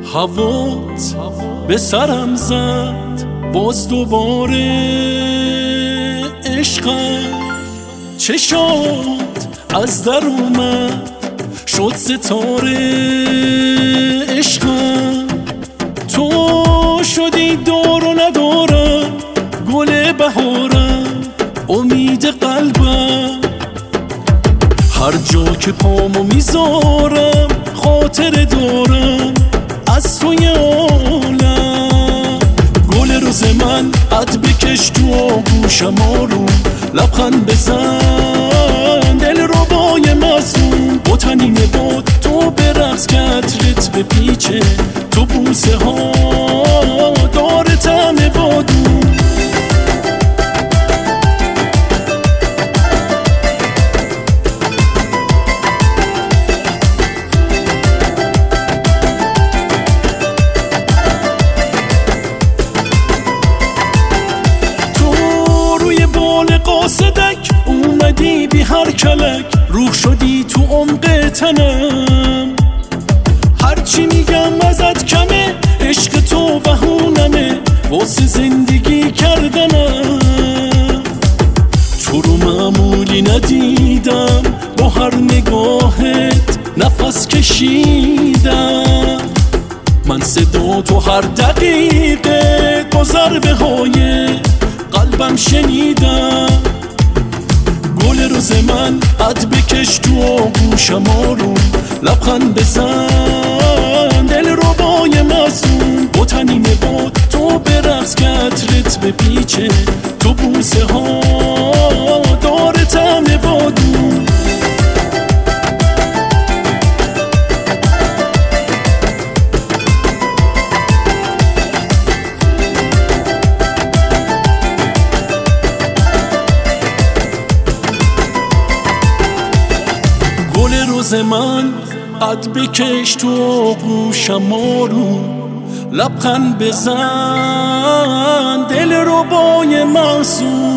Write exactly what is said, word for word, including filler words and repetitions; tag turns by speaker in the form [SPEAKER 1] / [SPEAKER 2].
[SPEAKER 1] هوات به سرم زد باز دوباره عشقم، چشات از در اومد شد ستاره عشقم. تو شدی دور و ندارم گل بهارم امید قلبم، هر جا که پامو میذارم خاطر دارم از توی عالم. گل روز من قد بکش تو آغوشم آروم، لبخند بزن دل رو بای مظلوم، با تنین باد تو برقص که عطرت بپیچه تو بوسه ها داره طعم بادون. قاصدک اومدی بی هر کلک، روح شدی تو عمق تنم، هرچی میگم ازت کمه عشق تو بهونمه واسه زندگی کردنم. تو رو معمولی ندیدم با هر نگاهت نفس کشیدم، من صدا تو هر دقیقه با ضربه های قلبم شنیدم. گل روز من قد بکش تو آغوشم آروم، لبخند بزن دل رو بای مظلوم، با تنین باد تو برقص که عطرت بپیچه تو بوسه ها داره طعم بادون. روز من قد بکش تو آغوشم آروم، لبخند بزن دل رو بای معصوم،